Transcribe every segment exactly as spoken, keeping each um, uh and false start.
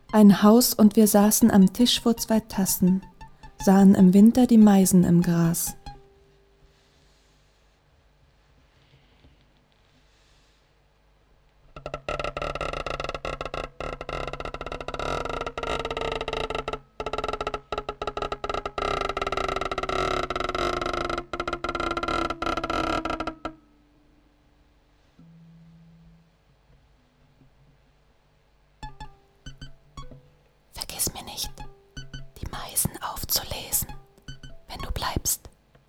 Ein Haus und wir saßen am Tisch vor zwei Tassen, sahen im Winter die Meisen im Gras. Vergiss mir nicht, die Meisen aufzulesen, wenn du bleibst.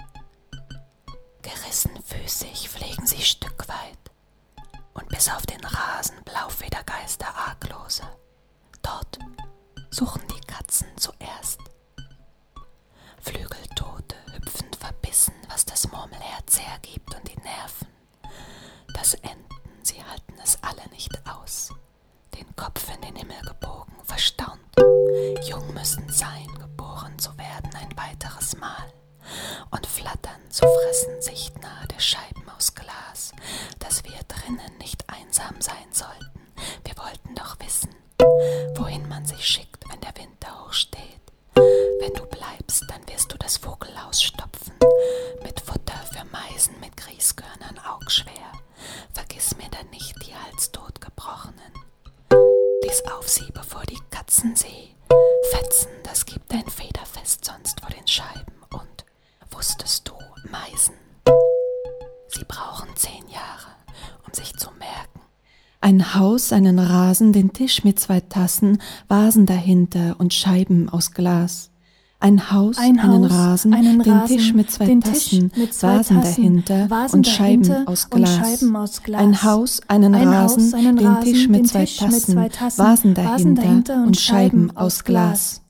Gerissenfüßig fliegen sie stückweit und bis auf den Rasen Blaufedergeister arglose. Dort suchen die Katzen zuerst. Flügeltote hüpfen verbissen, was das Murmelherz hergibt und die Nerven. Das Enten, sie halten es alle nicht aus. Den Kopf in den Himmel gebogen, verstaunt. Jung müssen sein, geboren zu werden ein weiteres Mal. Und flattern zu fressen sich nahe der Scheiben aus Glas, dass wir drinnen nicht einsam sein sollten. Wir wollten doch wissen, wohin man sich schickt, wenn der Winter hochsteht. Wenn du bleibst, dann wirst du das Vogelhaus stopfen, mit Futter für Meisen mit Grießkörnern augschwer. Vergiss mir dann nicht die halstot gebrochenen. Lies auf sie, bevor die Katzen sie fetzen, das gibt ein Federfest sonst vor den Scheiben. Und wusstest du, Meisen, sie brauchen zehn Jahre, um sich zu merken. Ein Haus, einen Rasen, den Tisch mit zwei Tassen, Vasen dahinter und Scheiben aus Glas. Ein Haus, Ein einen Haus, Rasen, einen den Rasen, Tisch mit zwei den Tisch Tassen, mit zwei Vasen Tassen, dahinter Vasen und dahinter Scheiben aus und Glas. Scheiben aus Glas. Ein Haus, einen Ein Rasen, Haus, einen den Rasen, Tisch mit den zwei Tisch mit Tassen, zwei Tassen, Vasen Vasen dahinter dahinter und Scheiben aus Glas.